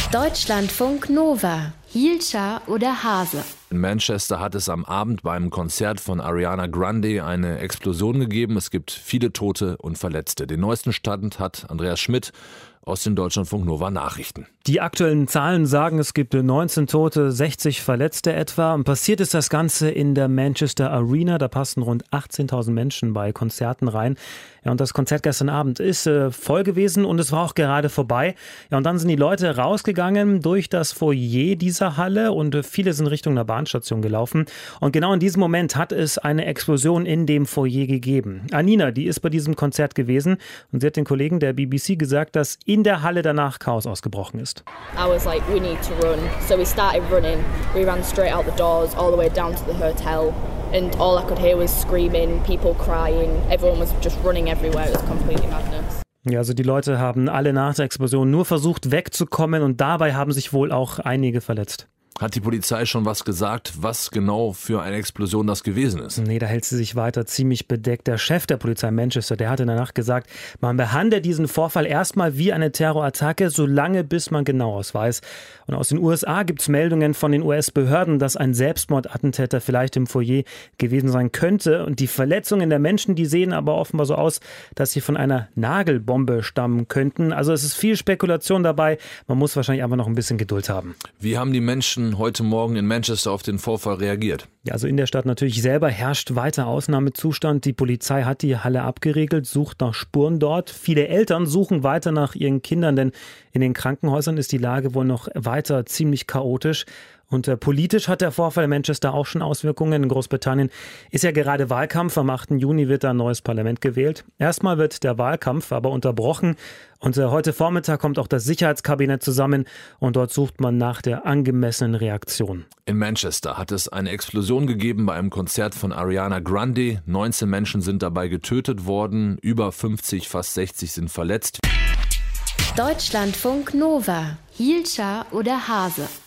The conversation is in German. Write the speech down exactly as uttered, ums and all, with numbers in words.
Deutschlandfunk Nova. Hielscher oder Hase? In Manchester hat es am Abend beim Konzert von Ariana Grande eine Explosion gegeben. Es gibt viele Tote und Verletzte. Den neuesten Stand hat Andreas Schmidt aus den Deutschlandfunk Nova Nachrichten. Die aktuellen Zahlen sagen, es gibt neunzehn Tote, sechzig Verletzte etwa. Und passiert ist das Ganze in der Manchester Arena. Da passen rund achtzehntausend Menschen bei Konzerten rein. Ja, und das Konzert gestern Abend ist äh, voll gewesen und es war auch gerade vorbei. Ja, und dann sind die Leute rausgegangen durch das Foyer dieser Halle und äh, viele sind Richtung einer Bahnstation gelaufen. Und genau in diesem Moment hat es eine Explosion in dem Foyer gegeben. Anina, die ist bei diesem Konzert gewesen und sie hat den Kollegen der B B C gesagt, dass in der Halle danach Chaos ausgebrochen ist. I was like, we need to run. So we started running. We ran straight out the doors, all the way down to the hotel. And all I could hear was screaming, people crying. Everyone was just running everywhere. It was completely madness. Ja, also die Leute haben alle nach der Explosion nur versucht wegzukommen und dabei haben sich wohl auch einige verletzt. Hat die Polizei schon was gesagt, was genau für eine Explosion das gewesen ist? Nee, da hält sie sich weiter ziemlich bedeckt. Der Chef der Polizei Manchester, der hat in der Nacht gesagt, man behandelt diesen Vorfall erstmal wie eine Terrorattacke, solange bis man genaueres weiß. Und aus den U S A gibt es Meldungen von den U S-Behörden, dass ein Selbstmordattentäter vielleicht im Foyer gewesen sein könnte. Und die Verletzungen der Menschen, die sehen aber offenbar so aus, dass sie von einer Nagelbombe stammen könnten. Also es ist viel Spekulation dabei. Man muss wahrscheinlich einfach noch ein bisschen Geduld haben. Wie haben die Menschen heute Morgen in Manchester auf den Vorfall reagiert? Ja, also in der Stadt natürlich selber herrscht weiter Ausnahmezustand. Die Polizei hat die Halle abgeriegelt, sucht nach Spuren dort. Viele Eltern suchen weiter nach ihren Kindern, denn in den Krankenhäusern ist die Lage wohl noch weiter ziemlich chaotisch. Und äh, politisch hat der Vorfall in Manchester auch schon Auswirkungen. In Großbritannien ist ja gerade Wahlkampf. Am achten Juni wird da ein neues Parlament gewählt. Erstmal wird der Wahlkampf aber unterbrochen. Und äh, heute Vormittag kommt auch das Sicherheitskabinett zusammen. Und dort sucht man nach der angemessenen Reaktion. In Manchester hat es eine Explosion gegeben bei einem Konzert von Ariana Grande. neunzehn Menschen sind dabei getötet worden. Über fünfzig, fast sechzig sind verletzt. Deutschlandfunk Nova. Hielscher oder Hase?